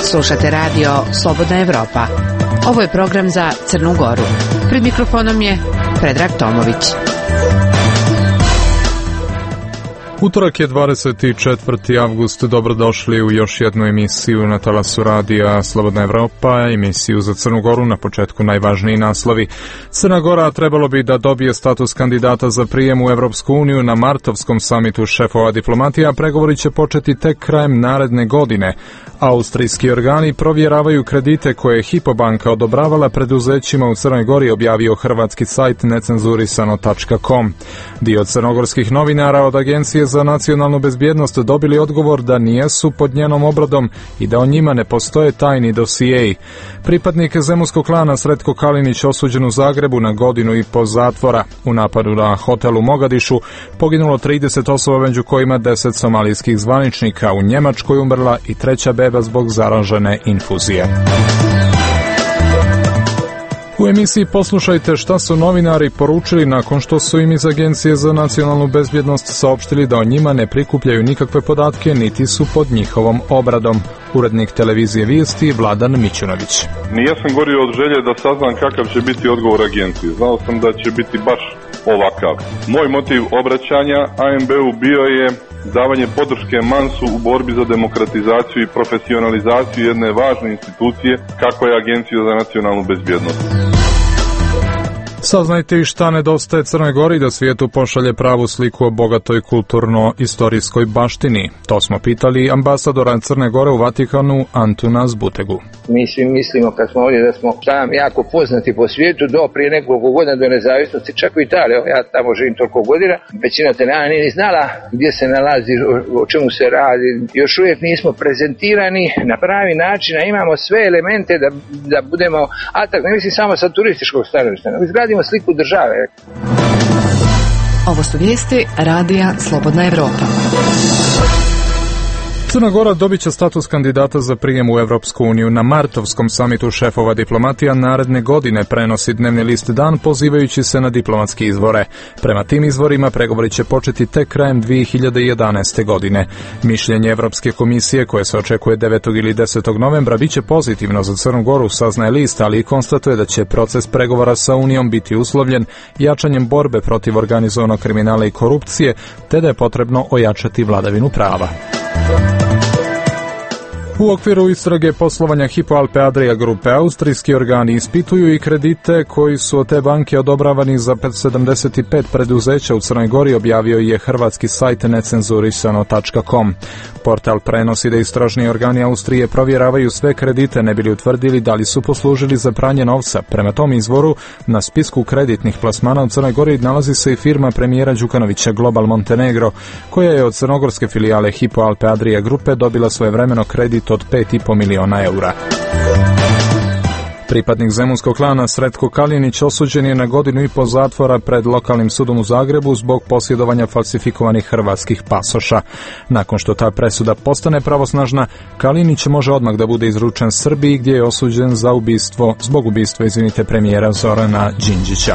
Slušate radio Slobodna Evropa. Ovo je program za Crnu Goru. Pred mikrofonom je Predrag Tomović. Utorak je 24. avgust. Dobrodošli u još jednu emisiju na talasu radija Slobodna Evropa, emisiju za Crnu Goru. Na početku najvažniji naslovi. Crna Gora trebalo bi da dobije status kandidata za prijem u Evropsku uniju na martovskom samitu šefova diplomatija. Pregovori će početi tek krajem naredne godine. Austrijski organi provjeravaju kredite koje je Hypo banka odobravala preduzećima u Crnoj Gori, objavio hrvatski sajt necenzurisano.com. Dio crnogorskih novinara od Agencije za nacionalnu bezbjednost dobili odgovor da nijesu pod njenom obradom i da o njima ne postoje tajni dosijeji. Pripadnik zemunskog klana Sretko Kalinić osuđen u Zagrebu na 1,5 godine zatvora. U napadu na hotel u Mogadišu poginulo 30 osoba, među kojima 10 somalijskih zvaničnika. U Njemačkoj umrla i 3. beba zbog zaražene infuzije. U emisiji poslušajte šta su novinari poručili nakon što su im iz Agencije za nacionalnu bezbjednost saopštili da o njima ne prikupljaju nikakve podatke niti su pod njihovom obradom. Urednik televizije Vijesti Vladan Mićunović. Ja sam gorio od želje da saznam kakav će biti odgovor agencije. Znao sam da će biti baš ovakav. Moj motiv obraćanja ANB-u bio je davanje podrške Mansu u borbi za demokratizaciju i profesionalizaciju jedne važne institucije kako je Agencija za nacionalnu bezbjednost. Saznajte i šta nedostaje Crnoj Gori da svijetu pošalje pravu sliku o bogatoj kulturno-istorijskoj baštini. To smo pitali ambasadora Crne Gore u Vatikanu Antuna Zbutegu. Mi svi mislimo kad smo ovdje da smo tam jako poznati po svijetu do prije nekoliko godina do nezavisnosti, čak u Italiji. Ja tamo živim toliko godina, većina Italijana nije ni znala gdje se nalazi, o čemu se radi. Još uvijek nismo prezentirani na pravi način, a imamo sve elemente da budemo atraktivni, ne mislim samo sa turističkog stanovišta, nego izgradimo sliku države. Ovo su vijesti radija Slobodna Evropa. Crna Gora dobit će status kandidata za prijem u Evropsku uniju. Na martovskom samitu šefova diplomatija naredne godine, prenosi dnevni list Dan, pozivajući se na diplomatske izvore. Prema tim izvorima pregovori će početi tek krajem 2011. godine. Mišljenje Evropske komisije, koje se očekuje 9. ili 10. novembra, bit će pozitivno za Crnu Goru, saznaje list, ali i konstatuje da će proces pregovora sa Unijom biti uslovljen jačanjem borbe protiv organizovanog kriminala i korupcije, te da je potrebno ojačati vladavinu prava. U okviru istrage poslovanja Hypo Alpe Adria grupe, austrijski organi ispituju i kredite koji su od te banke odobravani za 75 preduzeća u Crnoj Gori, objavio je hrvatski sajt necenzurisano.com. Portal prenosi da istražni organi Austrije provjeravaju sve kredite, ne bili utvrdili da li su poslužili za pranje novca. Prema tom izvoru, na spisku kreditnih plasmana u Crnoj Gori nalazi se i firma premijera Đukanovića Global Montenegro, koja je od crnogorske filijale Hypo Alpe Adria grupe dobila svojevremeno kredit od 5,5 miliona eura. Pripadnik zemunskog klana Sretko Kalinić osuđen je na 1,5 godine zatvora pred lokalnim sudom u Zagrebu zbog posjedovanja falsifikovanih hrvatskih pasoša. Nakon što ta presuda postane pravosnažna, Kalinić može odmah da bude izručen Srbiji, gdje je osuđen za zbog ubistva premijera Zorana Đinđića.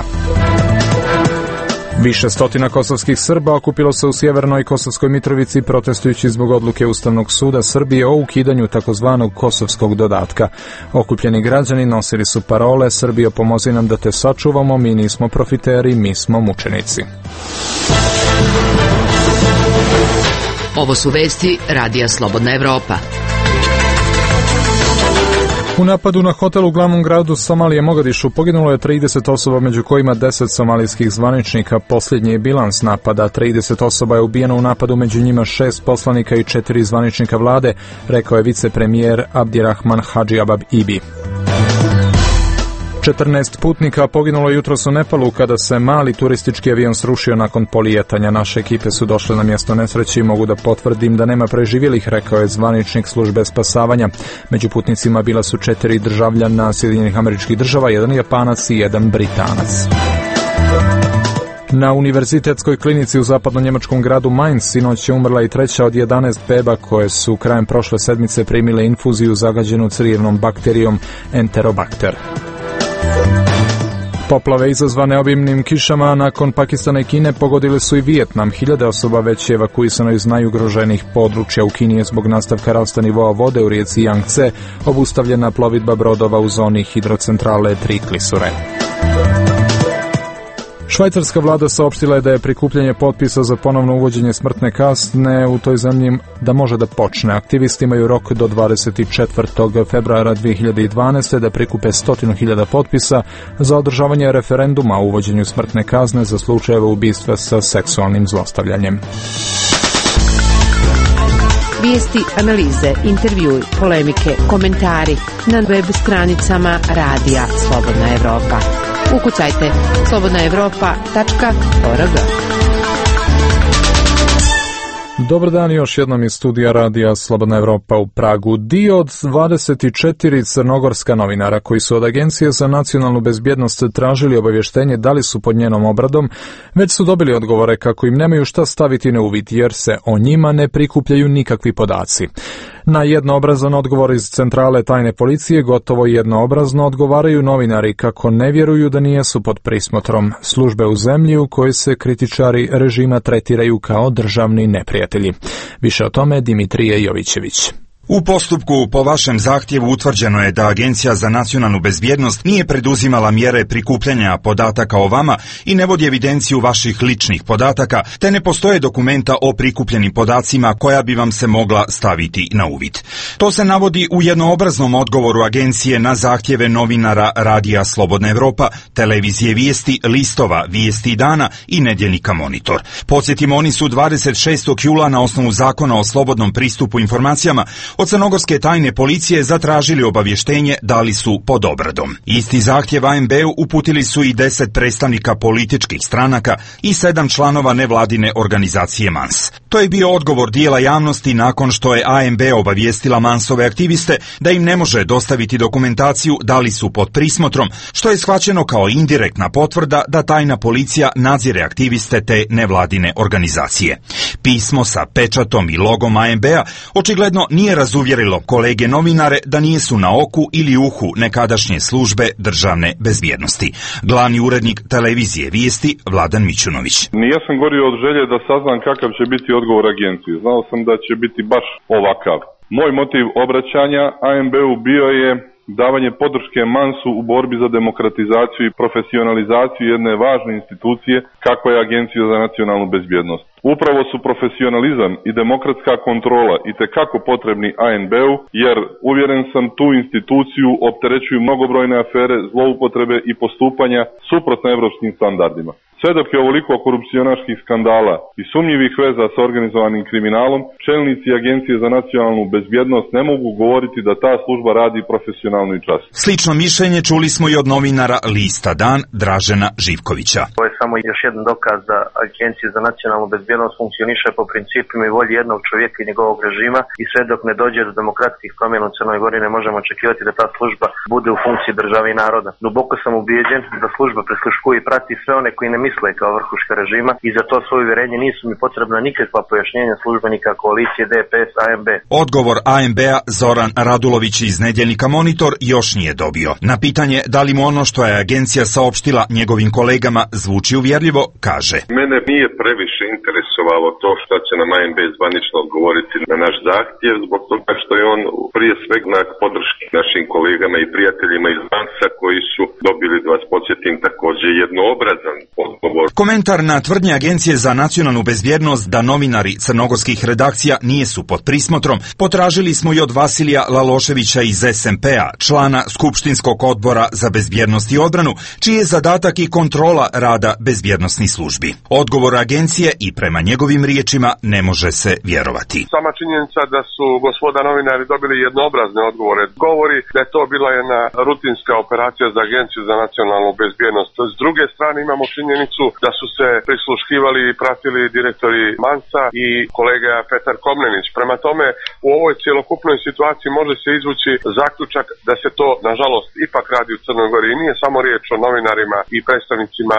Više stotina kosovskih Srba okupilo se u sjevernoj Kosovskoj Mitrovici protestujući zbog odluke Ustavnog suda Srbije o ukidanju takozvanog kosovskog dodatka. Okupljeni građani nosili su parole: Srbijo, pomozi nam da te sačuvamo, mi nismo profiteri, mi smo mučenici. Ovo su vesti radija Slobodna Evropa. U napadu na hotel u glavnom gradu Somalije Mogadišu poginulo je 30 osoba, među kojima 10 somalijskih zvaničnika. Posljednji je bilans napada. 30 osoba je ubijeno u napadu, među njima 6 poslanika i 4 zvaničnika vlade, rekao je vicepremijer Abdirahman Hadži Abab Ibi. 14 putnika poginulo jutros u Nepalu kada se mali turistički avion srušio nakon polijetanja. Naše ekipe su došle na mjesto nesreće i mogu da potvrdim da nema preživjelih, rekao je zvaničnik službe spasavanja. Među putnicima bila su 4 državljana Sjedinjenih Američkih Država, 1 Japanac i 1 Britanac. Na univerzitetskoj klinici u zapadno-njemačkom gradu Mainz sinoć je umrla i 3. od 11 beba koje su krajem prošle sedmice primile infuziju zagađenu crijevnom bakterijom Enterobakter. Poplave izazvane obimnim kišama nakon Pakistana i Kine pogodile su i Vijetnam. Hiljade osoba već je evakuisano iz najugroženijih područja. U Kini je zbog nastavka rasta nivoa vode u rijeci Yangtze obustavljena plovidba brodova u zoni hidrocentrale 3 klisure. Švajcarska vlada saopštila je da je prikupljanje potpisa za ponovno uvođenje smrtne kazne u toj zemlji da može da počne. Aktivisti imaju rok do 24. februara 2012. da prikupe 100.000 potpisa za održavanje referenduma o uvođenju smrtne kazne za slučajeve ubistva sa seksualnim zlostavljanjem. Vijesti, analize, intervjui, polemike, komentari na web stranicama Radija Slobodna Evropa. Ukucajte slobodnaevropa.org. Dobar dan, još jednom iz studija Radija Slobodna Evropa u Pragu. Dio od 24 crnogorska novinara koji su od Agencije za nacionalnu bezbjednost tražili obavještenje da li su pod njenom obradom, već su dobili odgovore kako im nemaju šta staviti na uvid jer se o njima ne prikupljaju nikakvi podaci. Na jednoobrazan odgovor iz centrale tajne policije gotovo jednoobrazno odgovaraju novinari kako ne vjeruju da nijesu pod prismotrom službe u zemlji u kojoj se kritičari režima tretiraju kao državni neprijatelji. Više o tome Dimitrije Jovićević. U postupku po vašem zahtjevu utvrđeno je da Agencija za nacionalnu bezbjednost nije preduzimala mjere prikupljanja podataka o vama i ne vodi evidenciju vaših ličnih podataka, te ne postoje dokumenta o prikupljenim podacima koja bi vam se mogla staviti na uvid. To se navodi u jednoobraznom odgovoru Agencije na zahtjeve novinara Radija Slobodna Evropa, televizije Vijesti, listova Vijesti dana i nedjeljnika Monitor. Podsjetimo, oni su 26. jula na osnovu zakona o slobodnom pristupu informacijama od crnogorske tajne policije zatražili obavještenje da li su pod obradom. Isti zahtjev ANB-u uputili su i 10 predstavnika političkih stranaka i 7 članova nevladine organizacije MANS. To je bio odgovor dijela javnosti nakon što je ANB obavijestila MANS-ove aktiviste da im ne može dostaviti dokumentaciju da li su pod prismotrom, što je shvaćeno kao indirektna potvrda da tajna policija nadzire aktiviste te nevladine organizacije. Pismo sa pečatom i logom ANB-a očigledno nije razuvjerilo kolege novinare da nisu na oku ili uhu nekadašnje službe državne bezbjednosti. Glavni urednik televizije Vijesti Vladan Mićunović. Nisam gorio od želje da saznam kakav će biti odgovor agencije. Znao sam da će biti baš ovakav. Moj motiv obraćanja ANB-u bio je davanje podrške MANS-u u borbi za demokratizaciju i profesionalizaciju jedne važne institucije kakva je Agencija za nacionalnu bezbjednost. Upravo su profesionalizam i demokratska kontrola itekako potrebni ANB-u, jer uvjeren sam tu instituciju opterećuju mnogobrojne afere, zloupotrebe i postupanja suprotno evropskim standardima. Sve dok je ovoliko korupcionaških skandala i sumnjivih veza sa organizovanim kriminalom, čelnici Agencije za nacionalnu bezbjednost ne mogu govoriti da ta služba radi profesionalno i časno. Slično mišljenje čuli smo i od novinara Lista Dan Dražena Živkovića. To je samo još jedan dokaz da Agencija za nacionalnu bezbjednost funkcioniše po principima i volji jednog čovjeka i njegovog režima i sve dok ne dođe do demokratskih promjena u Crnoj Gori ne možemo očekivati da ta služba bude u funkciji države i naroda. Duboko sam ubijeđen da služba prisluškuje i prati sve one koji ne misle kao vrhuška režima i za to svoje uvjerenje nisu mi potrebna nikakva pojašnjenja službenika koalicije DPS ANB. Odgovor ANB-a Zoran Radulović iz nedjeljnika Monitor još nije dobio. Na pitanje da li mu ono što je agencija saopštila njegovim kolegama zvuči uvjerljivo, kaže: Mene nije previše interesovalo to što će nam ANB zvanično odgovoriti na naš zahtjev, zbog toga što je on prije svega na podrški našim kolegama i prijateljima iz MANS-a koji su dobili, da vas podsjetim, također jednoobrazan odgovor. Komentar na tvrdnje Agencije za nacionalnu bezbjednost da novinari crnogorskih redakcija nisu pod prismotrom potražili smo i od Vasilija Laloševića iz SMP-a, člana Skupštinskog odbora za bezbjednost i odbranu, čiji je zadatak i kontrola rada bezbjednosnih službi. Odgovor agencije i prema njegovim riječima ne može se vjerovati. Sama činjenica da su gospoda novinari dobili jednoobrazne odgovore govori da je to bila jedna rutinska operacija za Agenciju za nacionalnu bezbjednost. S druge strane imamo činjenicu da su se prisluškivali i pratili direktori MANS-a i kolega Petar Komnenić. Prema tome, u ovoj cjelokupnoj situaciji može se izvući zaključak da se to, nažalost, ipak radi u Crnoj Gori. I nije samo riječ o novinarima i predstavnicima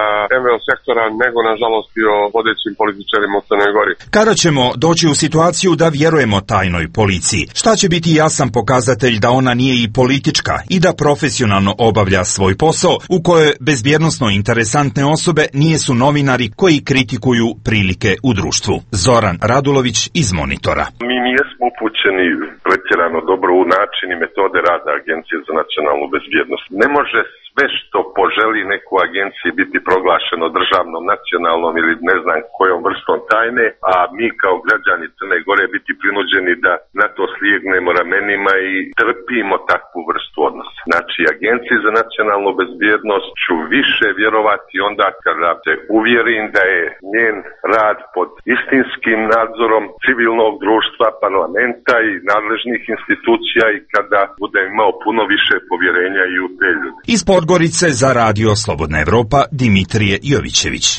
NVO sektora, nego nažalost i o vodećim političarima u Crnoj Gori. Kada ćemo doći u situaciju da vjerujemo tajnoj policiji? Šta će biti jasan pokazatelj da ona nije i politička i da profesionalno obavlja svoj posao, u kojoj bezbjednosno interesantne osobe nisu novinari koji kritikuju prilike u društvu? Zoran Radulović iz Monitora. Mi nijesmo upućeni pretjerano dobro u način i metode rada Agencije za nacionalnu bezbjednost. Ne može sve što poželi neku agenciji biti proglašeno državnom, nacionalnom ili ne znam kojom vrstom tajne, a mi kao građani Crne Gore biti prinuđeni da na to slijegnemo ramenima i trpimo takvu vrstu odnosa. Znači, Agenciji za nacionalnu bezbjednost ću više vjerovati onda kada se uvjerim da je njen rad pod istinskim nadzorom civilnog društva, parlamenta i nadležnih institucija i kada budem imao puno više povjerenja i u te ljude. Iz Podgorice za Radio Slobodna Evropa Dimitrije Jovićević.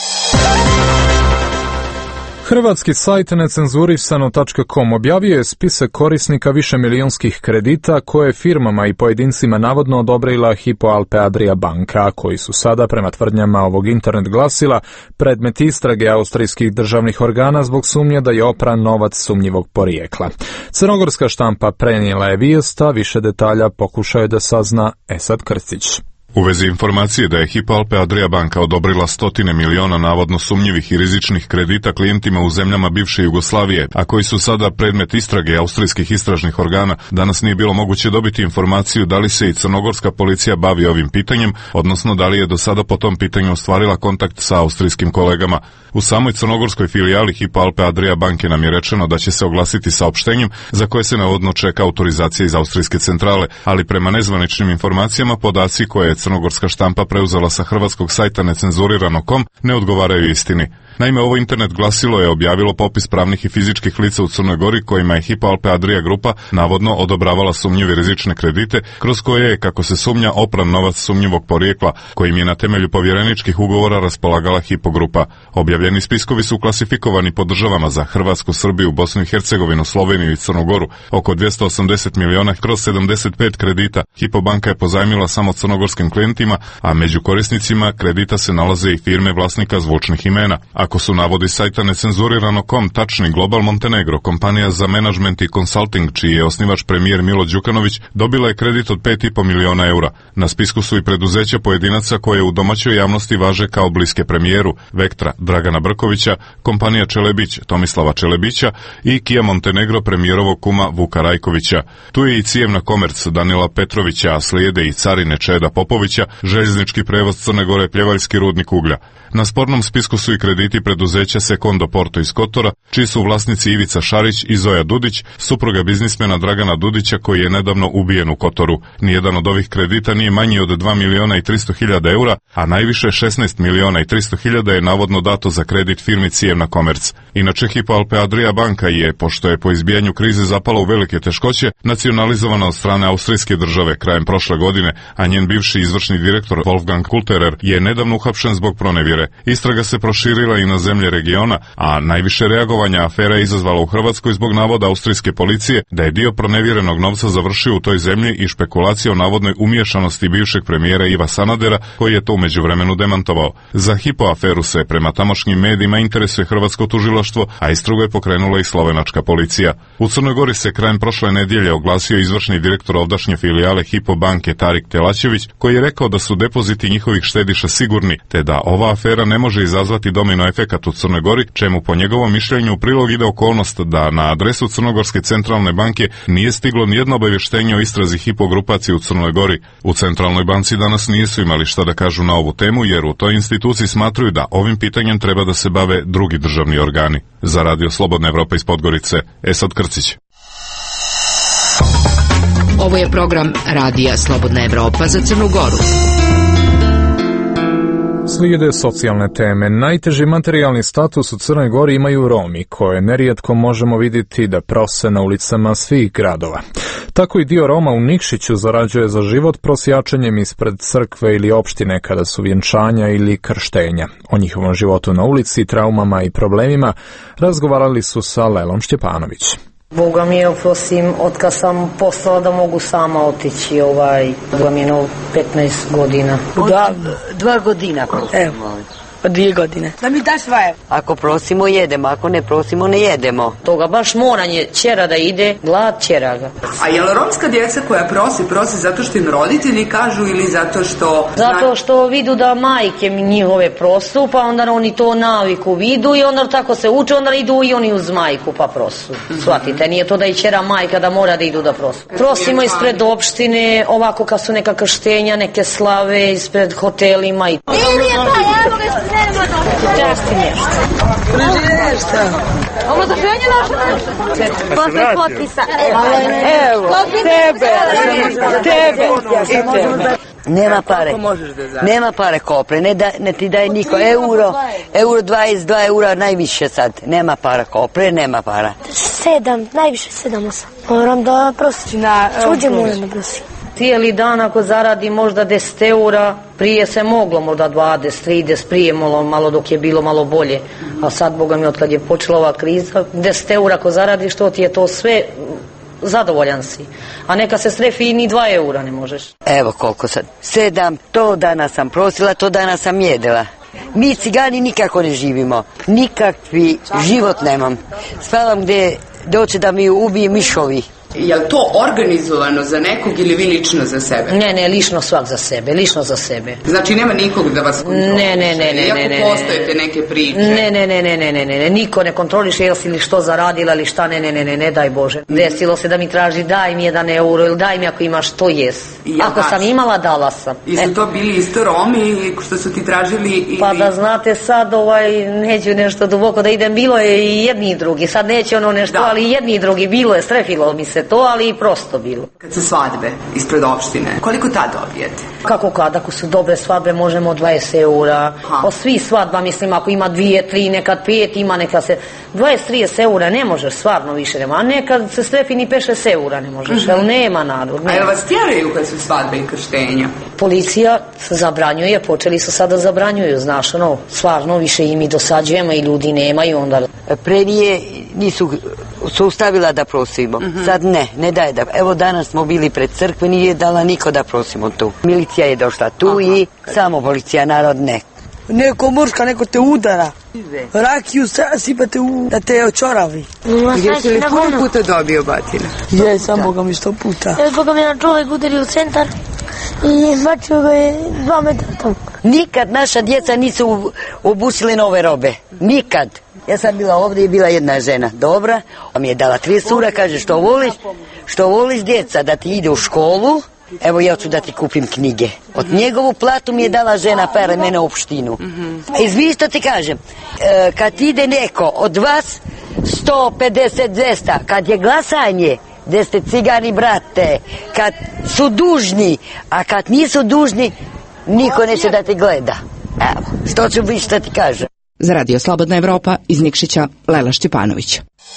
Hrvatski sajt necenzurisano.com objavio je spisak korisnika višemilijonskih kredita koje firmama i pojedincima navodno odobrila Hypo Alpe Adria banka, koji su sada, prema tvrdnjama ovog internet glasila, predmet istrage austrijskih državnih organa zbog sumnje da je opran novac sumnjivog porijekla. Crnogorska štampa prenijela je vijest, a više detalja pokušao je da sazna Esad Krstić. U vezi informacije da je Hypo Alpe Adria banka odobrila stotine miliona navodno sumnjivih i rizičnih kredita klijentima u zemljama bivše Jugoslavije, a koji su sada predmet istrage austrijskih istražnih organa, danas nije bilo moguće dobiti informaciju da li se i crnogorska policija bavi ovim pitanjem, odnosno da li je do sada po tom pitanju ostvarila kontakt sa austrijskim kolegama. U samoj crnogorskoj filijali Hypo Alpe Adria banke nam je rečeno da će se oglasiti saopštenjem za koje se navodno čeka autorizacija iz austrijske centrale, ali prema nezvaničnim informacijama podaci koje je crnogorska štampa preuzela sa hrvatskog sajta necenzurirano.com ne odgovaraju istini. Naime, ovo internet glasilo je objavilo popis pravnih i fizičkih lica u Crnoj Gori kojima je Hypo Alpe Adria grupa navodno odobravala sumnjive rizične kredite, kroz koje je, kako se sumnja, opran novac sumnjivog porijekla, kojim je na temelju povjereničkih ugovora raspolagala Hypo grupa. Objavljeni spiskovi su klasifikovani po državama za Hrvatsku, Srbiju, Bosnu i Hercegovinu, Sloveniju i Crnu Goru. Oko 280 miliona kroz 75 kredita Hypo banka je pozajmila samo crnogorskim klijentima, a među korisnicima kredita se nalaze i firme vlasnika zvučnih imena. Ako su navodi sajta necenzurirano.com tačni, Global Montenegro, kompanija za menadžment i consulting, čiji je osnivač premijer Milo Đukanović, dobila je kredit od 5,5 miliona eura. Na spisku su i preduzeća pojedinaca koje u domaćoj javnosti važe kao bliske premijeru: Vektra Dragana Brkovića, kompanija Čelebić Tomislava Čelebića i Kia Montenegro premijerovog kuma Vuka Rajkovića. Tu je i Cijevna Komerc Danila Petrovića, a slijede i Carine Čeda Popovića, željeznički prevoz Crne Gore, Pljevaljski rudnik uglja. Na spornom spisku su i krediti preduzeća Secondo Porto iz Kotora, čiji su vlasnici Ivica Šarić i Zoja Dudić, supruga biznismena Dragana Dudića, koji je nedavno ubijen u Kotoru. Nijedan od ovih kredita nije manji od 2 miliona i 300 hiljada eura, a najviše 16 miliona i 300 hiljada je navodno dato za kredit firmi Cijevna Komerc. Inače, Hypo Alpe Adria banka je, pošto je po izbijanju krize zapala u velike teškoće, nacionalizovana od strane austrijske države krajem prošle godine, a njen bivši izvršni direktor Wolfgang Kulterer je nedavno uhapšen zbog pronevjere. Istraga se proširila i na zemlje regiona, a najviše reagovanja afera je izazvala u Hrvatskoj zbog navoda austrijske policije da je dio pronevjerenog novca završio u toj zemlji i špekulacija o navodnoj umiješanosti bivšeg premijera Iva Sanadera, koji je to u međuvremenu demantovao. Za Hypo aferu se prema tamošnjim medijima interesuje hrvatsko tužilaštvo, a istragu je pokrenula i slovenačka policija. U Crnoj Gori se krajem prošle nedjelje oglasio izvršni direktor ovdašnje filijale Hypo banke Tarik Telačević, koji je rekao da su depoziti njihovih štediša sigurni, te da ova afera ne može izazvati domino efekat u Crnoj Gori, čemu po njegovom mišljenju u prilog ide okolnost da na adresu Crnogorske centralne banke nije stiglo nijedno obavještenje o istrazi Hypo grupacije u Crnoj Gori. U centralnoj banci danas nisu imali šta da kažu na ovu temu, jer u toj instituciji smatruju da ovim pitanjem treba da se bave drugi državni organi. Za Radio Slobodna Evropa iz Podgorice, Esad Krcić. Ovo je program Radija Slobodna Evropa za Crnu Goru. Slijede socijalne teme. Najteži materijalni status u Crnoj Gori imaju Romi, koje nerijetko možemo vidjeti da prose na ulicama svih gradova. Tako i dio Roma u Nikšiću zarađuje za život prosjačenjem ispred crkve ili opštine kada su vjenčanja ili krštenja. O njihovom životu na ulici, traumama i problemima razgovarali su sa Lelom Štjepanović. Boga mi je, prosim, otkad sam postala da mogu sama otići, Boga mi je 15 godina. 2 godina prosimo. 2 godine. Da mi daš 2 evra. Ako prosimo, jedemo, ako ne prosimo, ne jedemo. Toga baš moranje ćera da ide, glad ćera ga. A je li romska djeca koja prosi zato što im roditelji kažu ili zato što... Zato što vidu da majke njihove prosu, pa onda oni to naviku vidu i onda tako se uče, onda idu i oni uz majku pa prosu. Shvatite, nije to da i ćera majka da mora da idu da prosu. Prosimo ispred opštine, ovako kad su neka krštenja, neke slave, ispred hotelima i... Časti nešto. Ovo za penje naše? Posle potpisa. Evo, tebe. Nema pare kopre, ne ti daje niko. Euro 22 eura najviše sad. Nema para kopre, nema para. 7, najviše 7-8. Moram da prosim. Suđe moram da prosim. Cijeli dan ako zaradi možda 10 eura, prije se moglo možda 20, 30, prije malo dok je bilo malo bolje. A sad, Boga mi, otkad je počela ova kriza, 10 eura ako zaradiš, to ti je to sve, zadovoljan si. A neka se strefi i ni 2 eura ne možeš. Evo koliko sad, 7, to danas sam prosila, to danas sam jedela. Mi cigani nikako ne živimo, nikakvi život nemam. Spavam gdje doće da mi ubije mišovi. Je li to organizovano za nekog ili vi lično za sebe? Ne, lično svak za sebe, lično za sebe. Znači nema nikog da vas kontroliše? Ne. Iako postojete neke priče? Ne, niko ne kontroliše jel si li što zaradila ili šta, ne, daj Bože. Desilo se da mi traži daj mi 1 euro ili daj mi ako imaš, to jes. Ako sam imala, dala sam. I su to bili isto Romi što su ti tražili ili... Pa da znate sad, neću nešto duboko da idem, bilo je i jedni i drugi, sad neće ono nešto, ali i jedni i drugi, bilo je, strefilo mi se to, ali i prosto bilo. Kad su svadbe ispred opštine, koliko tad dobijete? Kako kad, ako su dobre svadbe možemo 20 eura. O svi svadba, mislim, ako ima 2, 3, nekad 5, ima neka se... 20-30 eura ne možeš, stvarno više nema. A nekad se strefi ni 5-6 eura ne možeš, jer nema narod. A jel vas tjeraju kad su svadbe i krštenja? Policija zabranjuje, počeli su sada zabranjuju, znaš, stvarno više i mi dosađujemo i ljudi nemaju onda. Prije nisu ustavila da prosimo, sad ne daje da. Evo danas smo bili pred crkve, nije dala niko da prosimo tu. Milicija je došla tu i samo policija, narod ne. Neko murska, neko te udara. Rakiju sipate da te očoravi. Gdje si li puno puta dobio batina? Je, sam Boga mi 100 puta. Boga mi je na čovek udario u centar i bačio ga je 2 metra tamo. Nikad naša djeca nisu obusili nove robe. Nikad. Ja sam bila ovdje i bila jedna žena dobra, a mi je dala 30 eura, kaže što voliš djeca da ti ide u školu, evo ja ću da ti kupim knjige. Od njegovu platu mi je dala žena pere mene u opštinu. Izvini što ti kažem, kad ide neko od vas 150-200, kad je glasanje, gdje ste cigani brate, kad su dužni, a kad nisu dužni, niko neće da ti gleda. Evo, što ću biti što ti kažem. Za Radio Slobodna Evropa iz Nikšića, Lela Šćepanović.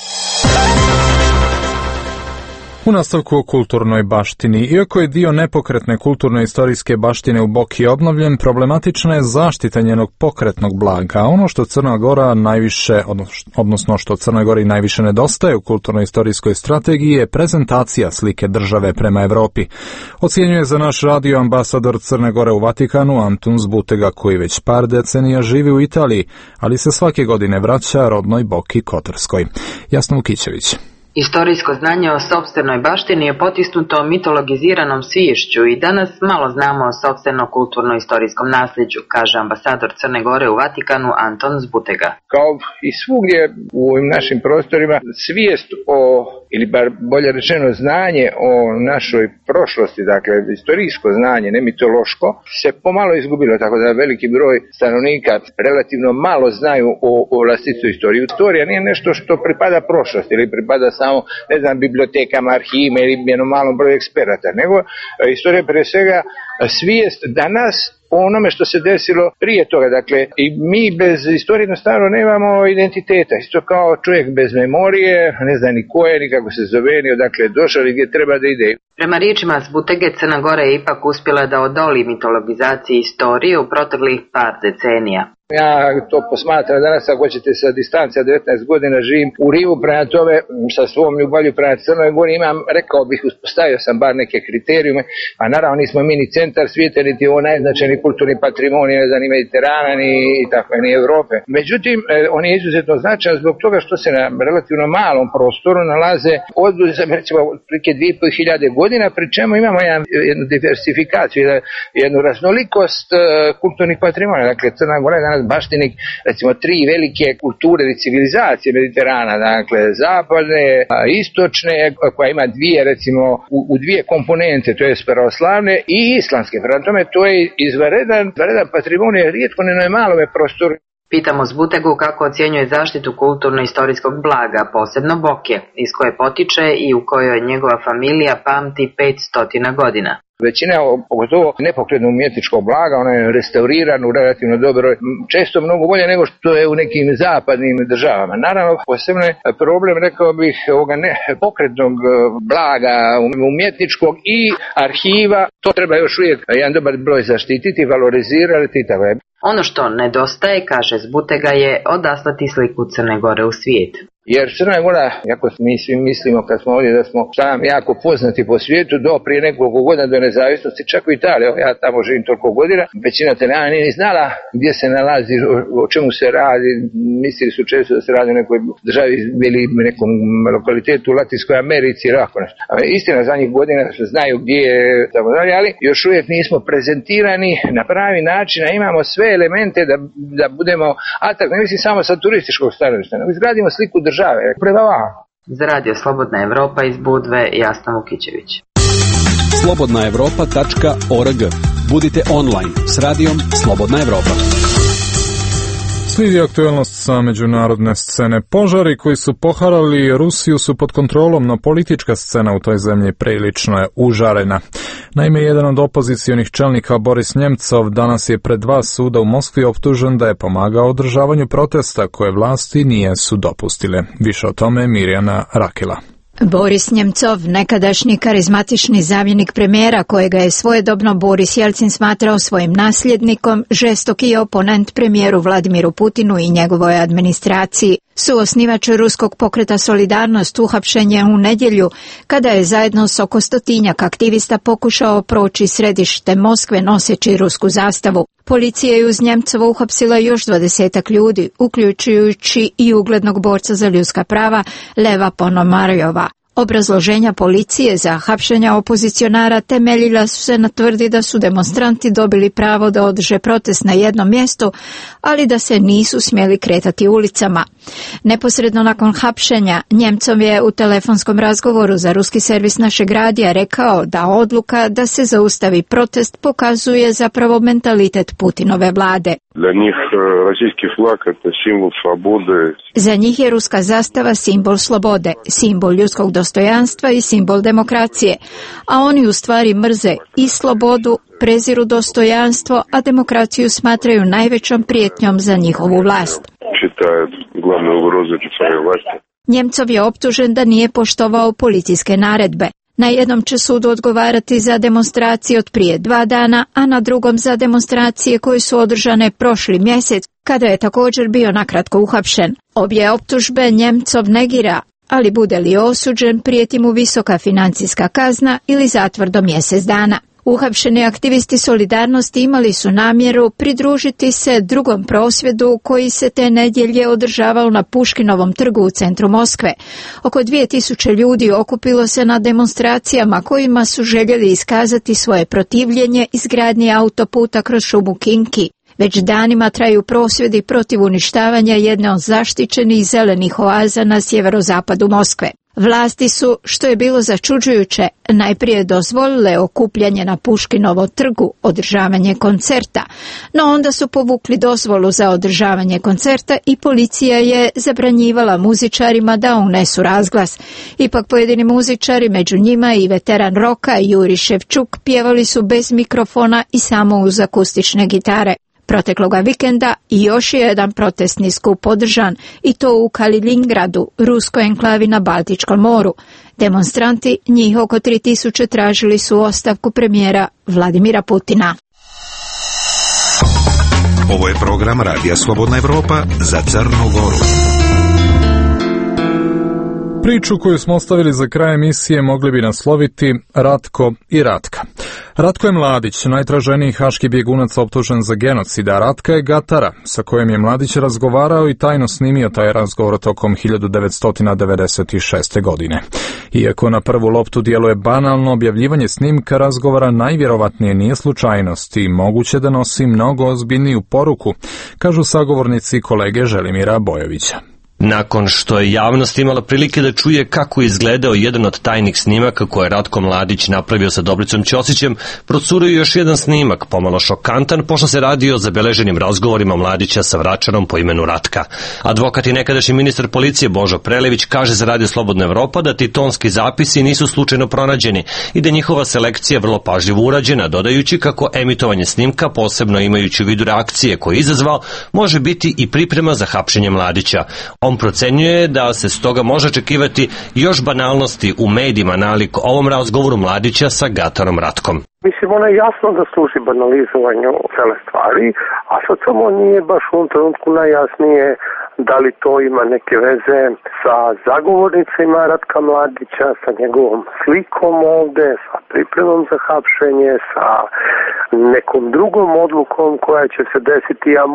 U nastavku o kulturnoj baštini. Iako je dio nepokretne kulturno-istorijske baštine u Boki obnovljen, problematična je zaštita njenog pokretnog blaga. Ono što Crna Gora najviše, odnosno što Crnoj Gori najviše nedostaje u kulturno-istorijskoj strategiji je prezentacija slike države prema Evropi. Ocjenjuje za naš radio ambasador Crne Gore u Vatikanu Antun Zbutega, koji već par decenija živi u Italiji, ali se svake godine vraća rodnoj Boki Kotorskoj. Jasna Vukićević. Istorijsko znanje o sopstvenoj baštini je potisnuto mitologiziranom sviješću i danas malo znamo o sopstveno kulturno-istorijskom nasljeđu, kaže ambasador Crne Gore u Vatikanu Anton Zbutega. Kao i svugdje u ovim našim prostorima, svijest o, ili bar bolje rečeno znanje o našoj prošlosti, dakle istorijsko znanje, ne mitološko, se pomalo izgubilo, tako da veliki broj stanovnika relativno malo znaju o vlastitoj istoriji. Istorija nije nešto što pripada prošlosti ili pripada samo, ne znam, bibliotekama, arhivima ili jednom malom broju eksperata, nego istorija pre svega svijest danas o onome što se desilo prije toga. Dakle, i mi bez istorije jednostavno nemamo identiteta. Isto kao čovjek bez memorije, ne zna ni ko je, ni kako se zove, ni odakle je došao, ni gdje treba da ide. Prema riječima Zbutege, Crna Gora je ipak uspjela da odoli mitologizaciji istorije u proteklih par decenija. Ja to posmatram danas, ako ćete sa distancija 19 godina živim u Rimu, prema tome sa svom ljubavlju prema Crnoj Gori imam, rekao bih, uspostavio sam bar neke kriterijume, a naravno nismo mi ni centar svijeta, niti ovo najznačajni kulturni patrimonij, ne znam, ni Mediterana, ni Europe. Međutim, on je izuzetno značajan zbog toga što se na relativno malom prostoru nalaze od, recimo, prike 2500 godina, pri čemu imamo jednu diversifikaciju, jednu raznolikost kulturnih patrimonija. Dakle, Crna Gora je baštinik, recimo, 3 velike kulture ili civilizacije Mediterana, dakle zapadne, istočne, koja ima u dvije komponente, to je pravoslavne i islamske. Prema tome, to je izvanredan patrimonij, rijetko na malome prostoru. Pitamo Zbutegu kako ocjenjuje zaštitu kulturno-istorijskog blaga, posebno Boke, iz koje potiče i u kojoj njegova familija pamti 500 godina. Većina, pogotovo nepokretno umjetničkog blaga, ono je restaurirano u relativno dobro, često mnogo bolje nego što je u nekim zapadnim državama. Naravno, posebno je problem, rekao bih, ovoga nepokretnog blaga umjetničkog i arhiva. To treba još uvijek jedan dobar broj zaštititi, valorizirati i tako je. Ono što nedostaje, kaže Zbutega, je odaslati sliku Crne Gore u svijet. Jer Crna Gora, jako mi svi mislimo kad smo ovdje da smo jako poznati po svijetu, do prije nekoliko godina do nezavisnosti, čak u Italiji, ja tamo živim toliko godina, većina Italijana nije ni znala gdje se nalazi, o čemu se radi, mislili su često da se radi u nekoj državi ili nekom lokalitetu u Latinskoj Americi ili ovako nešto. Istina, zadnjih godina se znaju gdje je, tako dalje, ali još uvijek nismo prezentirani na pravi način, a imamo sve elemente da budemo atraktivni, ne mislim samo sa turističkog stanovišta, nego izgradimo sliku države. Za radio Slobodna Evropa iz Budve, Jasna Vukićević. slobodnaevropa.org. Budite online s radijom Slobodna Evropa. Slijedi aktualnost sa međunarodne scene. Požari koji su poharali Rusiju su pod kontrolom, no politička scena u toj zemlji prilično je užarena. Naime, jedan od opozicionih čelnika, Boris Njemcov, danas je pred 2 suda u Moskvi optužen da je pomagao održavanju protesta koje vlasti nisu dopustile. Više o tome Mirjana Rakela. Boris Njemcov, nekadašnji karizmatični zamjenik premijera kojega je svojedobno Boris Jelcin smatrao svojim nasljednikom, žestoki oponent premijeru Vladimiru Putinu i njegovoj administraciji, suosnivač ruskog pokreta Solidarnost, uhapšen je u nedjelju kada je zajedno s oko 100-tinjak aktivista pokušao proći središte Moskve noseći rusku zastavu. Policija je uz Njemcova uhapsila još 20 ljudi, uključujući i uglednog borca za ljudska prava Leva Ponomarjova. Obrazloženja policije za hapšenja opozicionara temeljila su se na tvrdi da su demonstranti dobili pravo da održe protest na jednom mjestu, ali da se nisu smjeli kretati ulicama. Neposredno nakon hapšenja, Njemcov je u telefonskom razgovoru za ruski servis našeg radija rekao da odluka da se zaustavi protest pokazuje zapravo mentalitet Putinove vlade. Za njih je ruska zastava simbol slobode, simbol ljudskog dostojanstva i simbol demokracije, a oni u stvari mrze i slobodu, preziru dostojanstvo, a demokraciju smatraju najvećom prijetnjom za njihovu vlast. Njemcov je optužen da nije poštovao policijske naredbe. Na jednom će sudu odgovarati za demonstracije od prije 2 dana, a na drugom za demonstracije koje su održane prošli mjesec, kada je također bio nakratko uhapšen. Obje optužbe Njemcov negira, ali bude li osuđen, prijeti mu visoka financijska kazna ili zatvor do mjesec dana. Uhapšeni aktivisti Solidarnosti imali su namjeru pridružiti se drugom prosvjedu koji se te nedjelje održavao na Puškinovom trgu u centru Moskve. Oko 2000 ljudi okupilo se na demonstracijama kojima su željeli iskazati svoje protivljenje izgradnji autoputa kroz šumu Kinki. Već danima traju prosvjedi protiv uništavanja jedne od zaštićenih zelenih oaza na sjeverozapadu Moskve. Vlasti su, što je bilo začuđujuće, najprije dozvolile okupljanje na Puškinovom trgu, održavanje koncerta, no onda su povukli dozvolu za održavanje koncerta i policija je zabranjivala muzičarima da unesu razglas. Ipak pojedini muzičari, među njima i veteran roka Juri Ševčuk, pjevali su bez mikrofona i samo uz akustične gitare. Protekloga vikenda još je jedan protestni skup održan, i to u Kaliningradu, ruskoj enklavi na Baltičkom moru. Demonstranti, njih oko 3000, tražili su ostavku premijera Vladimira Putina. Ovo je program Radija Slobodna Evropa za Crnu Goru. Priču koju smo ostavili za kraj emisije mogli bi nasloviti Ratko i Ratka. Ratko je Mladić, najtraženiji haški bjegunac optužen za genocid, a Ratka je gatara, sa kojim je Mladić razgovarao i tajno snimio taj razgovor tokom 1996. godine. Iako na prvu loptu djeluje banalno, objavljivanje snimka razgovora najvjerovatnije nije slučajnost i moguće da nosi mnogo ozbiljniju poruku, kažu sagovornici kolege Želimira Bojovića. Nakon što je javnost imala prilike da čuje kako je izgledao jedan od tajnih snimaka koje je Ratko Mladić napravio sa Dobricom Ćosićem, procurio još jedan snimak, pomalo šokantan, pošto se radi o zabeleženim razgovorima Mladića sa Vračanom po imenu Ratka. Advokat i nekadašnji ministar policije Božo Prelević kaže za Radio Slobodna Evropa da ti tonski zapisi nisu slučajno pronađeni i da njihova selekcija vrlo pažljivo urađena, dodajući kako emitovanje snimka, posebno imajući u vidu reakcije koje je izazvao, može biti i priprema za hapšenje Mladića. On procenjuje da se stoga može očekivati još banalnosti u medijima nalik ovom razgovoru Mladića sa gatarom Ratkom. Mislim, ono je jasno da služi banalizovanju cele stvari, a sad samo nije baš u ovom trenutku najjasnije da li to ima neke veze sa zagovornicima Ratka Mladića, sa njegovom slikom ovde, sa pripremom za hapšenje, sa nekom drugom odlukom koja će se desiti, a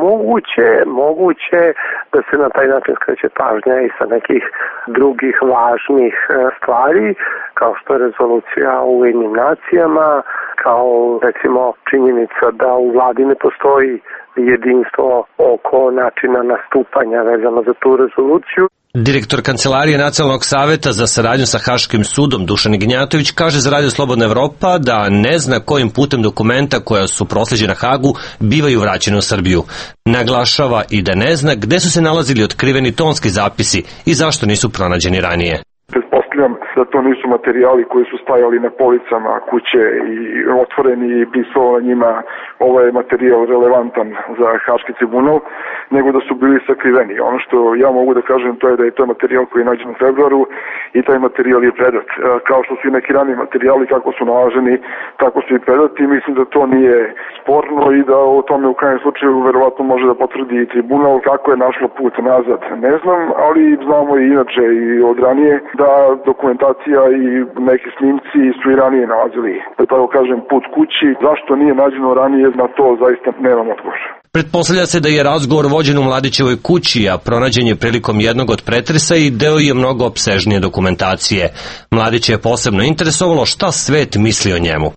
moguće da se na taj način skreće pažnja i sa nekih drugih važnih stvari, kao što je rezolucija u Ujedinjenim nacijama, kao recimo činjenica da u vladi ne postoji jedinstvo oko načina nastupanja vezano za tu rezoluciju. Direktor Kancelarije Nacionalnog saveta za saradnju sa Haškim sudom Dušan Ignjatović kaže za Radio Slobodna Evropa da ne zna kojim putem dokumenta koja su proslijeđena Hagu bivaju vraćene u Srbiju. Naglašava i da ne zna gde su se nalazili otkriveni tonski zapisi i zašto nisu pronađeni ranije. Pretpostavljam da to nisu materijali koji su stajali na policama kuće i otvoreni i pisalo na njima ovaj materijal relevantan za Haški tribunal, nego da su bili sakriveni. Ono što ja mogu da kažem to je da je to materijal koji je nađen u februaru i taj materijal je predat. Kao što su i neki raniji materijali kako su nalaženi, tako su i predati. Mislim da to nije sporno i da o tome u krajnjem slučaju verovatno može da potvrdi i tribunal. Kako je našlo put nazad, ne znam, ali znamo i inače i od ranije da dokumentacija i neki snimci su i ranije nalazili, da tako kažem, put kući. Zašto nije nađeno ranije, na to zaista nemam odgovor. Pretpostavlja se da je razgovor vođen u Mladićevoj kući, a pronađen je prilikom jednog od pretresa i deo je mnogo opsežnije dokumentacije. Mladić je posebno interesovalo šta svet misli o njemu.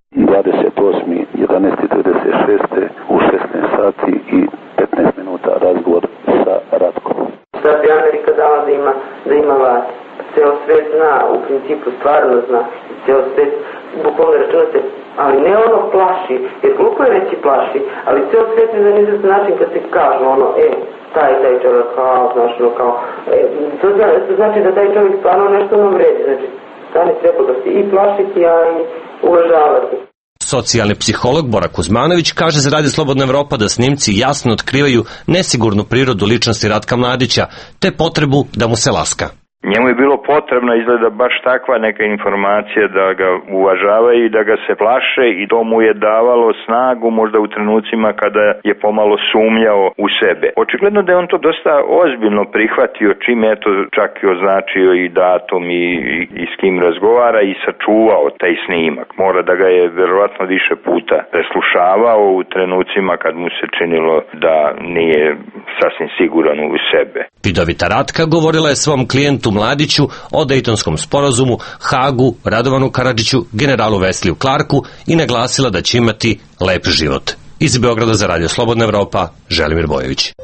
28.11.96. u 16 sati i 15 minuta razgovor sa Ratkom. Sad bi Amerika dala da ima vas. Ceo svet zna, u principu stvarno zna. Ceo svet, bukvalno računate, ali ne ono plaši, jer glupo je reći plaši, ali ceo svet je na izvestan način kad se kažu ono, taj čovjek, kao, znaš, ono, kao, to znači da taj čovjek stvarno nešto nam vredi, znači, stvarno treba da se i plašiti, a i uvažavati. Socijalni psiholog Bora Kuzmanović kaže za Radio Slobodna Evropa da snimci jasno otkrivaju nesigurnu prirodu ličnosti Ratka Mladića, te potrebu da mu se laska. Njemu je bilo potrebno izgleda baš takva neka informacija da ga uvažavaju i da ga se plaše i to mu je davalo snagu možda u trenucima kada je pomalo sumnjao u sebe. Očigledno da je on to dosta ozbiljno prihvatio čim je to čak i označio i datum i s kim razgovara i sačuvao taj snimak. Mora da ga je verovatno više puta preslušavao u trenucima kad mu se činilo da nije sasvim siguran u sebe. Vidovita Ratka govorila je svom klijentu Mladiću o Dejtonskom sporazumu, Hagu, Radovanu Karadžiću, generalu Vesliju Clarku i naglasila da će imati lep život. Iz Beograda za Radio Slobodna Evropa, Želimir Bojović.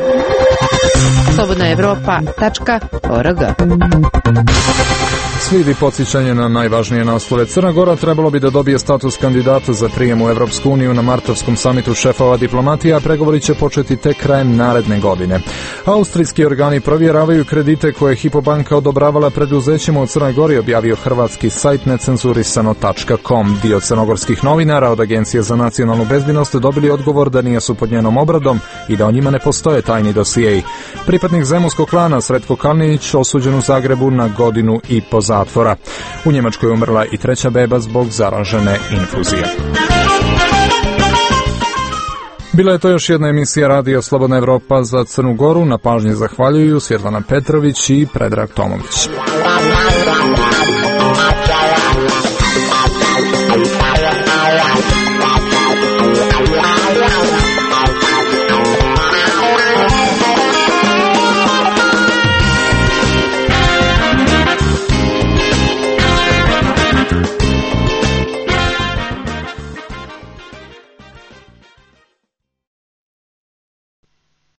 slobodnaevropa.org. Slijedi podsjećanje na najvažnije naslove. Crna Gora trebalo bi da dobije status kandidata za prijem u Evropsku uniju na martovskom samitu šefova diplomatija, a pregovori će početi tek krajem naredne godine. Austrijski organi provjeravaju kredite koje je Hypo banka odobravala preduzećima u Crnoj Gori, objavio hrvatski sajt necenzurisano.com. Dio crnogorskih novinara od Agencije za nacionalnu bezbjednost dobili odgovor da nisu pod njenom obradom i da o njima ne postoje tajni dosijeji. Pripadnik zemunskog klana Sretko Kalinić osuđen u Zagrebu na 1,5 godine zatvora. U Njemačkoj umrla i 3. beba zbog zaražene infuzije. Bila je to još jedna emisija Radija Slobodna Evropa za Crnu Goru. Na pažnji zahvaljuju Svjetlana Petrović i Predrag Tomović.